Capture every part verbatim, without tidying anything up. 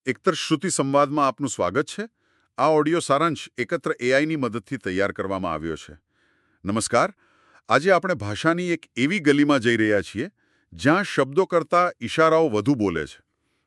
એકતર શ્રુતિ સંવાદમાં આપનું સ્વાગત છે. આ ઓડિયો સારાંશ એકત્ર એઆઈની મદદથી તૈયાર કરવામાં આવ્યો છે. નમસ્કાર. આજે આપણે ભાષાની એક એવી ગલીમાં જઈ રહ્યા છીએ જ્યાં શબ્દો કરતાં ઇશારાઓ વધુ બોલે છે.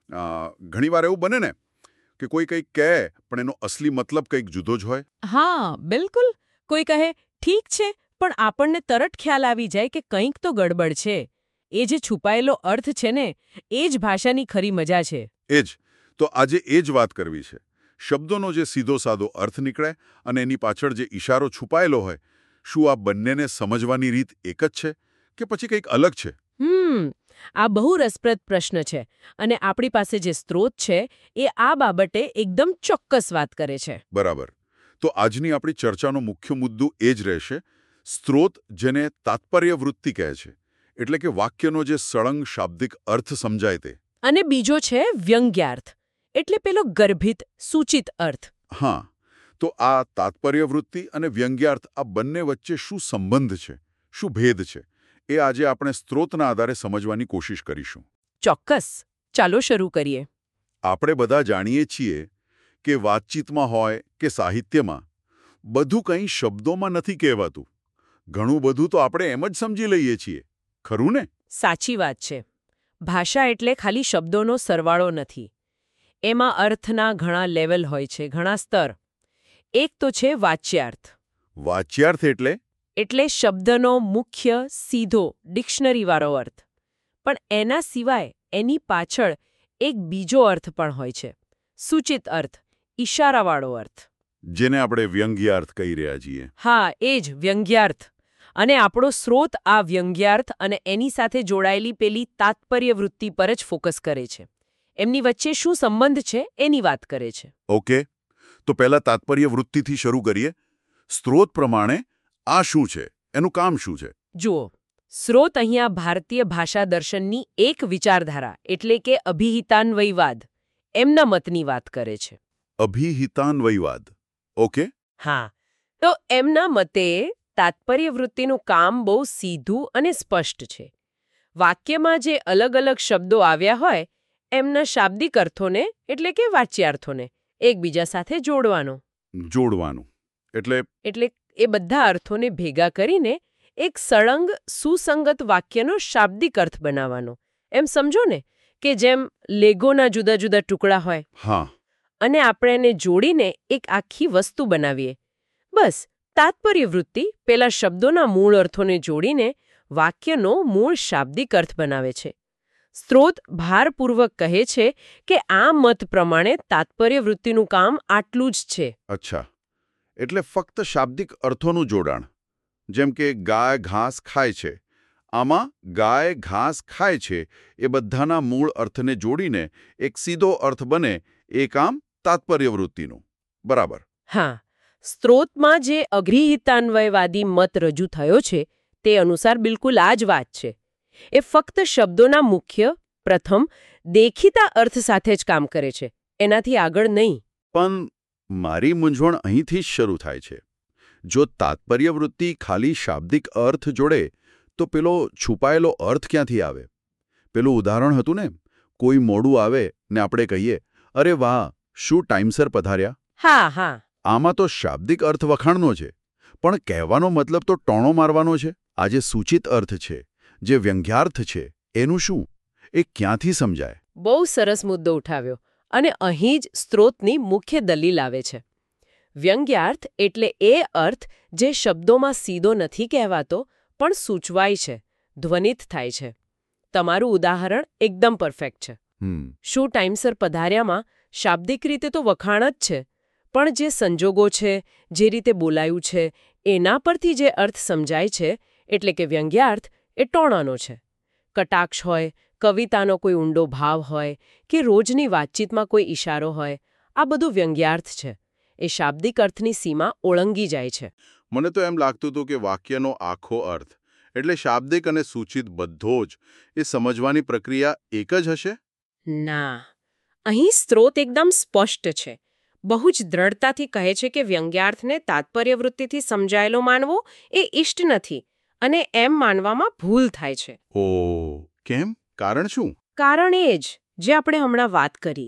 ઘણીવાર એવું બને ને કે કોઈ કંઈક કહે પણ એનો અસલી મતલબ કંઈક જુદો જ હોય. હા, બિલકુલ. કોઈ કહે ઠીક છે, પણ આપણને તરત ખ્યાલ આવી જાય કે કંઈક તો ગડબડ છે. એ જે છુપાયેલો અર્થ છે ને, એ જ ભાષાની ખરી મજા છે. એ જ તો આજે એ જ વાત કરવી છે. શબ્દોનો જે સીધો સાદો અર્થ નીકળે અને એની પાછળ જે ઇશારો છુપાયેલો હોય, શું આ બંનેને સમજવાની રીત એક જ છે કે પછી કંઈક અલગ છે? હમ આ બહુ રસપ્રદ પ્રશ્ન છે, અને આપણી પાસે જે સ્ત્રોત છે એ આ બાબતે એકદમ ચોક્કસ વાત કરે છે. બરાબર. તો આજની આપણી ચર્ચાનો મુખ્ય મુદ્દો એ જ રહેશે. સ્ત્રોત, જેને તાત્પર્ય વૃત્તિ કહે છે, એટલે કે વાક્યનો જે સળંગ શાબ્દિક અર્થ સમજાય તે. અને બીજો છે વ્યંગ્યાર્થ, એટલે પેલો ગર્ભિત સૂચિત અર્થ. હા, તો આ તાત્પર્ય વૃત્તિ અને વ્યંગ્યાર્થ, આ બંને વચ્ચે શું સંબંધ છે, શું ભેદ છે, એ આજે આપણે સ્ત્રોતના આધારે સમજવાની કોશિશ કરીશું. ચોક્કસ. ચાલો શરૂ કરીએ. આપણે બધા જાણીએ છીએ કે વાતચીતમાં હોય કે સાહિત્યમાં બધું કંઈ શબ્દોમાં નથી કહેવાતું. ઘણું બધું તો આપણે એમ જ સમજી લઈએ છીએ. ખરું ને? સાચી વાત છે. ભાષા એટલે ખાલી શબ્દોનો સરવાળો નથી. એમાં અર્થના ઘણા લેવલ હોય છે, ઘણા સ્તર. એક તો છે વાચ્યાર્થ. વાચ્યાર્થ એટલે? એટલે શબ્દનો મુખ્ય સીધો ડિક્શનરીવાળો અર્થ. પણ એના સિવાય એની પાછળ એક બીજો અર્થ પણ હોય છે, સૂચિત અર્થ, ઇશારાવાળો અર્થ. જેને આપણે વ્યંગ્યાર્થ કહી રહ્યા છીએ. હા, એ જ વ્યંગ્યાર્થ. અને આપણો સ્ત્રોત આ વ્યંગ્યાર્થ અને એની સાથે જોડાયેલી પેલી તાત્પર્ય વૃત્તિ પર જ ફોકસ કરે છે. એમની વચ્ચે શું સંબંધ છે એની વાત કરે છે. ઓકે, તો પહેલા તાત્પર્ય વૃત્તિથી શરૂ કરીએ. સ્ત્રોત પ્રમાણે આ શું છે, એનું કામ શું છે? જુઓ, સ્ત્રોત અહીંયા ભારતીય ભાષા દર્શનની એક વિચારધારા એટલે કે અભિહિતાન્વયવાદ, એમના મતની વાત કરે છે. અભિહિતાન્વયવાદ. ઓકે. હા, તો એમના મતે તાત્પર્ય વૃત્તિનું કામ બહુ સીધું અને સ્પષ્ટ છે. વાક્યમાં જે અલગ અલગ શબ્દો આવ્યા હોય એમના શાબ્દિક અર્થોને એટલે કે વાચ્યાર્થોને એકબીજા સાથે જોડવાનો. જોડવાનું એટલે? એટલે એ બધા અર્થોને ભેગા કરીને એક સળંગ સુસંગત વાક્યનો શાબ્દિક અર્થ બનાવવાનો. એમ સમજો ને કે જેમ લેગોના જુદા જુદા ટુકડા હોય. હા. અને આપણે એને જોડીને એક આખી વસ્તુ બનાવીએ. બસ તાત્પર્ય વૃત્તિ પેલા શબ્દોના મૂળ અર્થોને જોડીને વાક્યનો મૂળ શાબ્દિક અર્થ બનાવે છે. સ્ત્રોત ભારપૂર્વક કહે છે કે આ મત પ્રમાણે તાત્પર્ય વૃત્તિનું કામ આટલું જ છે. અચ્છા, એટલે ફક્ત શાબ્દિક અર્થોનું જોડાણ. જેમ કે ગાય ઘાસ ખાય છે, આમાં ગાય ઘાસ ખાય છે એ બધાના મૂળ અર્થને જોડીને એક સીધો અર્થ બને, એ કામ તાત્પર્ય વૃત્તિનું. બરાબર. હા, સ્ત્રોતમાં જે અભિહિતાન્વયવાદી મત રજૂ થયો છે તે અનુસાર બિલકુલ આ જ વાત છે. એ ફક્ત શબ્દોના મુખ્ય પ્રથમ દેખીતા અર્થ સાથે જ કામ કરે છે, એનાથી આગળ નહીં. પણ મારી મૂંઝવણ અહીંથી જ શરૂ થાય છે. જો તાત્પર્ય વૃત્તિ ખાલી શાબ્દિક અર્થ જોડે તો પેલો છુપાયેલો અર્થ ક્યાંથી આવે? પેલું ઉદાહરણ હતું ને, કોઈ મોડું આવે ને આપણે કહીએ, અરે વાહ, શું ટાઈમસર પધાર્યા. હા હા આમાં તો શાબ્દિક અર્થ વખાણનો છે, પણ કહેવાનો મતલબ તો ટોણો મારવાનો છે. આ જે સૂચિત અર્થ છે, જે વ્યંગ્યાર્થ છે, એનું શું? એ ક્યાંથી સમજાય? બહુ સરસ મુદ્દો ઉઠાવ્યો, અને અહીં જ સ્ત્રોતની મુખ્ય દલીલ આવે છે. વ્યંગ્યાર્થ એટલે એ અર્થ જે શબ્દોમાં સીધો નથી કહેવાતો પણ સૂચવાય છે, ધ્વનિત થાય છે. તમારું ઉદાહરણ એકદમ પરફેક્ટ છે. શું ટાઈમસર પધાર્યામાં શાબ્દિક રીતે તો વખાણ જ છે, પણ જે સંજોગો છે, જે રીતે બોલાયું છે, એના પરથી જે અર્થ સમજાય છે, એટલે કે વ્યંગ્યાર્થ, એ ટોણાનો છે. કટાક્ષ હોય, કવિતાનો કોઈ ઊંડો ભાવ હોય કે રોજની વાતચીતમાં કોઈ ઇશારો હોય, આ બધું વ્યંગ્યાર્થ છે. એ શાબ્દિક અર્થની સીમા ઓળંગી જાય છે. મને તો એમ લાગતું હતું કે વાક્યનો આખો અર્થ એટલે શાબ્દિક અને સૂચિત બધો જ એ સમજવાની પ્રક્રિયા એક જ હશે. ના, અહીં સ્ત્રોત એકદમ સ્પષ્ટ છે. બહુ જ દ્રઢતાથી કહે છે કે વ્યંગ્યાર્થને તાત્પર્ય વૃત્તિથી સમજાયેલો માનવો એ ઇષ્ટ નથી, અને એમ માનવામાં ભૂલ થાય છે. ઓ, કેમ? કારણ શું? કારણ એ જ જે આપણે હમણાં વાત કરી.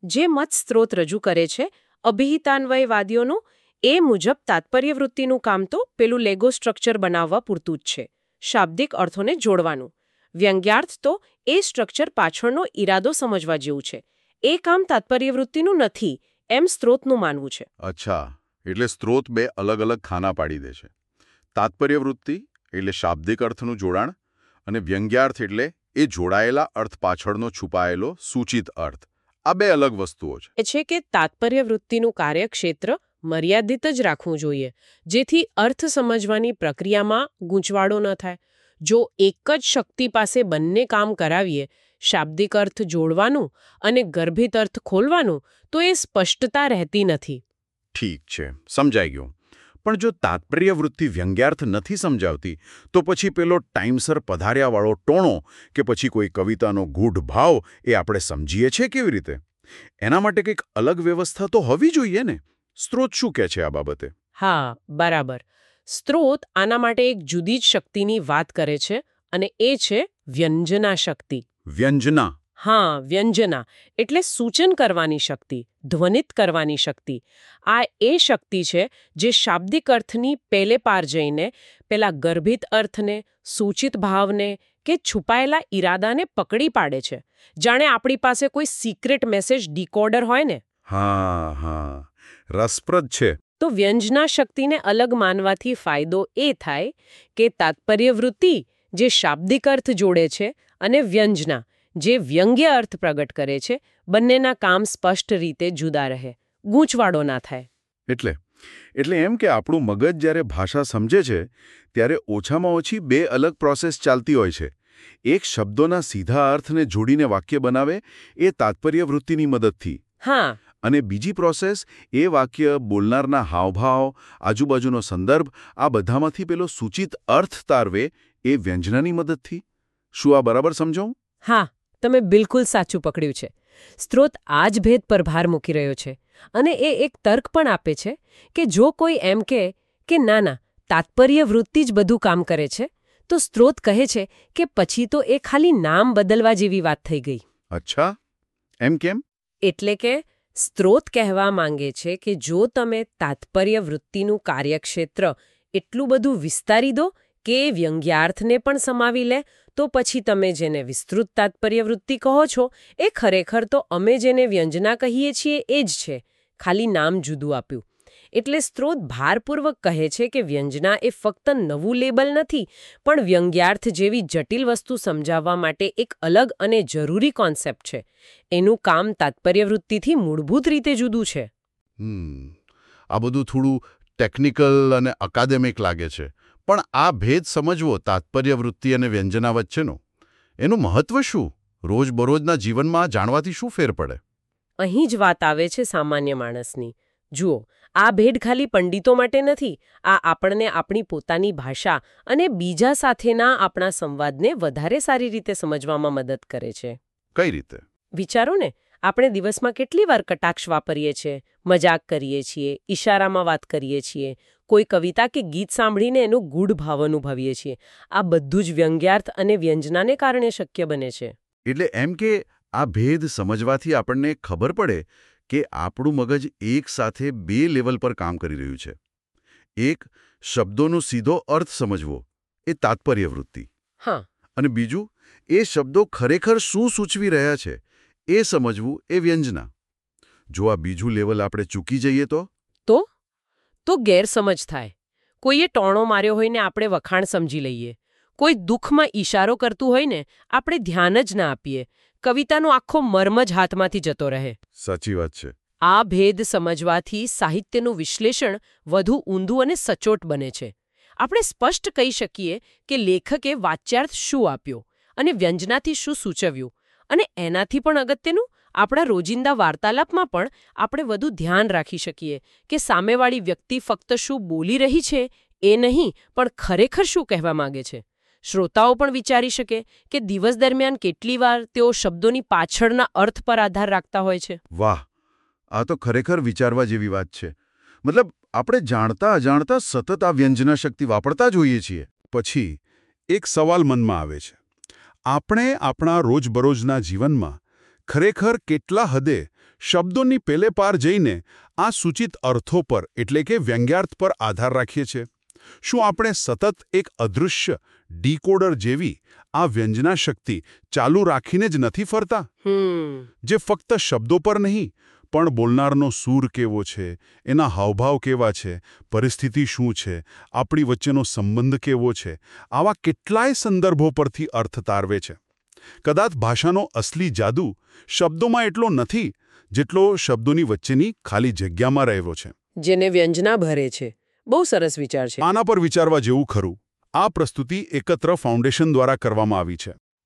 જે મત સ્ત્રોત રજૂ કરે છે અભિહિતાન્વયવાદીઓનું એ મુજબ તાત્પર્યવૃત્તિનું કામ તો પેલું લેગો સ્ટ્રક્ચર બનાવવા પૂરતું જ છે, શાબ્દિક અર્થોને જોડવાનું. વ્યંગ્યાર્થ તો એ સ્ટ્રક્ચર પાછળનો ઈરાદો સમજવા જેવું છે. એ કામ તાત્પર્યવૃત્તિનું નથી એમ સ્ત્રોતનું માનવું છે. અચ્છા, એટલે સ્ત્રોત બે અલગ અલગ ખાના પાડી દે છે. તાત્પર્યવૃત્તિ એટલે શાબ્દિક અર્થનું જોડાણ અને વ્યંગ્યાર્થ એટલે એ જોડાયેલા અર્થ પાછળનો છુપાયેલો સૂચિત અર્થ. આ બે અલગ વસ્તુઓ છે. એ છે કે તાત્પર્યવૃત્તિનું કાર્યક્ષેત્ર મર્યાદિત જ રાખવું જોઈએ, જેથી અર્થ સમજવાની પ્રક્રિયામાં ગૂંચવાડો ન થાય. જો એક જ શક્તિ પાસે બંને કામ કરાવીએ, શાબ્દિક અર્થ જોડવાનું અને ગર્ભિત અર્થ ખોલવાનું, તો એ સ્પષ્ટતા રહેતી નથી. ઠીક છે, સમજાઈ ગયું. પણ જો તાત્પર્યવૃત્તિ વ્યંગ્યાર્થ નથી સમજાવતી, તો પછી પેલો ટાઈમસર પધાર્યાવાળો ટોણો કે પછી કોઈ કવિતાનો ગૂઢ ભાવ એ આપણે સમજીએ છીએ કેવી રીતે? એના માટે કંઈક અલગ વ્યવસ્થા તો હોવી જોઈએ ને? સ્ત્રોત શું કહે છે આ બાબતે? હા, બરાબર. સ્ત્રોત આના માટે એક જુદી જ શક્તિની વાત કરે છે, અને એ છે વ્યંજના શક્તિ. વ્યંજના? હા, વ્યંજના એટલે સૂચન કરવાની શક્તિ, ધ્વનિત કરવાની શક્તિ. આ એ શક્તિ છે જે શાબ્દિક અર્થની પેલે પાર જઈને પેલા ગર્ભિત અર્થને, સૂચિત ભાવને કે છુપાયેલા ઈરાદાને પકડી પાડે છે. જાણે આપણી પાસે કોઈ સિક્રેટ મેસેજ ડીકોડર હોય ને. હા હા, રસપ્રદ છે. તો વ્યંજના શક્તિને અલગ માનવાથી ફાયદો એ થાય કે તાત્પર્યવૃત્તિ જે શાબ્દિક અર્થ જોડે છે અને વ્યંજના જે વ્યંગ્ય અર્થ પ્રગટ કરે છે, બંનેના કામ સ્પષ્ટ રીતે જુદા રહે, ગૂંચવાડો ના થાય. એટલે એટલે એમ કે આપણું મગજ જ્યારે ભાષા સમજે છે ત્યારે ઓછામાં ઓછી બે અલગ પ્રોસેસ ચાલતી હોય છે. એક શબ્દોના સીધા અર્થને જોડીને વાક્ય બનાવે એ તાત્પર્યવૃત્તિની મદદથી. હા. અને બીજી પ્રોસેસ એ વાક્ય બોલનારના હાવભાવ, આજુબાજુનો સંદર્ભ, આ બધામાંથી પેલો સૂચિત અર્થ તારવે એ વ્યંજનાની મદદથી. શું આ બરાબર સમજાવું? હા, તમે બિલકુલ સાચું પકડ્યું છે. સ્ત્રોત આ જ ભેદ પર ભાર મૂકી રહ્યો છે, અને એ એક તર્ક પણ આપે છે કે જો કોઈ એમ કહે કે ના ના તાત્પર્યવૃત્તિ જ બધું કામ કરે છે, તો સ્ત્રોત કહે છે કે પછી તો એ ખાલી નામ બદલવા જેવી વાત થઈ ગઈ. અચ્છા, એમ કેમ? એટલે કે સ્ત્રોત કહેવા માંગે છે કે જો તમે તાત્પર્યવૃત્તિનું કાર્યક્ષેત્ર એટલું બધું વિસ્તારી દો કે વ્યંગ્યાર્થને પણ સમાવી લે, તો પછી તમે જેને વિસ્તૃત તાત્પર્યવૃત્તિ કહો છો એ ખરેખર તો અમે જેને વ્યંજના કહીએ છીએ એ જ છે, ખાલી નામ જુદું આપ્યું. એટલે સ્ત્રોત ભારપૂર્વક કહે છે કે વ્યંજના એ ફક્ત નવું લેબલ નથી, પણ વ્યંગ્યાર્થ જેવી જટિલ વસ્તુ સમજાવવા માટે એક અલગ અને જરૂરી કોન્સેપ્ટ છે. એનું કામ તાત્પર્યવૃત્તિથી મૂળભૂત રીતે જુદું છે. હમ આ બધું થોડું ટેકનિકલ અને અકાદેમિક લાગે છે, પણ આ ભેદ સમજવો તાત્પર્યવૃત્તિ અને વ્યંજના વચ્ચેનો, એનું મહત્વ શું? રોજબરોજના જીવનમાં જાણવાથી શું ફેર પડે? અહીં જ વાત આવે છે સામાન્ય માણસની. જુઓ, આ ભેદ ખાલી પંડિતો માટે નથી. આ આપણને આપણી પોતાની ભાષા અને બીજા સાથેના આપણા સંવાદને વધારે સારી રીતે સમજવામાં મદદ કરે છે. કઈ રીતે? વિચારો ને, આપણે દિવસમાં કેટલી વાર કટાક્ષ વાપરીએ છીએ, મજાક કરીએ છીએ, ઈશારામાં વાત કરીએ છીએ, કોઈ કવિતા કે ગીત સાંભળીને એનો ગૂઢ ભાવ અનુભવીએ છીએ. આ બધું જ વ્યંગ્યાર્થ અને વ્યંજનાને કારણે શક્ય બને છે. એટલે એમ કે આ ભેદ સમજવાથી આપણને ખબર પડે કે આપણું મગજ એક સાથે બે લેવલ પર કામ કરી રહ્યું છે. એક, શબ્દોનો સીધો અર્થ સમજવો, એ તાત્પર્યવૃત્તિ. હા. અને બીજું, એ શબ્દો ખરેખર શું સૂચવી રહ્યા છે એ સમજવું, એ વ્યંજના. જો આ બીજું લેવલ આપણે ચૂકી જઈએ તો તો તો ગેરસમજ થાય. કોઈએ ટોણો માર્યો હોય ને આપણે વખાણ સમજી લઈએ, કોઈ દુઃખમાં ઈશારો કરતું હોય ને આપણે ધ્યાન જ ના આપીએ, કવિતાનો આખો મર્મ જ હાથમાંથી જતો રહે. સાચી વાત છે. આ ભેદ સમજવાથી સાહિત્યનું વિશ્લેષણ વધુ ઊંધું અને સચોટ બને છે. આપણે સ્પષ્ટ કહી શકીએ કે લેખકે વાચ્યાર્થ શું આપ્યો અને વ્યંજનાથી શું સૂચવ્યું, અને એનાથી પણ અગત્યનું, આપણા રોજિંદા વાર્તાલાપમાં પણ આપણે વધુ ધ્યાન રાખી શકીએ કે સામેવાળી વ્યક્તિ ફક્ત શું બોલી રહી છે એ નહીં, પણ ખરેખર શું કહેવા માંગે છે. શ્રોતાઓ પણ વિચારી શકે કે દિવસ દરમિયાન કેટલી વાર તેઓ શબ્દોની પાછળના અર્થ પર આધાર રાખતા હોય છે. વાહ, આ તો ખરેખર વિચારવા જેવી વાત છે. મતલબ આપણે જાણતા અજાણતા સતત આ વ્યંજના શક્તિ વાપરતા જ હોઈએ છીએ. પછી એક સવાલ મનમાં આવે છે, આપણે આપણા રોજબરોજના જીવનમાં ખરેખર કેટલા હદે શબ્દોની પેલે પાર જઈને આ સૂચિત અર્થો પર એટલે કે વ્યંગ્યાર્થ પર આધાર રાખીએ છીએ. શું આપણે સતત એક અદૃશ્ય ડીકોડર જેવી આ વ્યંજના શક્તિ ચાલુ રાખીને જ નથી ફરતા, હમ જે ફક્ત શબ્દો પર નહીં પણ બોલનારનો સૂર કેવો છે, એના હાવભાવ કેવા છે, પરિસ્થિતિ શું છે, આપણી વચ્ચેનો સંબંધ કેવો છે, આવા કેટલાય સંદર્ભો પરથી અર્થ તારવે છે. કદાચ ભાષાનો અસલી જાદુ શબ્દોમાં એટલો નથી જેટલો શબ્દોની વચ્ચેની ખાલી જગ્યામાં રહેલો છે, જેને વ્યંજના ભરે છે. બહુ સરસ વિચાર છે. આના પર વિચારવા જેવું ખરું. આ પ્રસ્તુતિ એકત્ર ફાઉન્ડેશન દ્વારા કરવામાં આવી છે.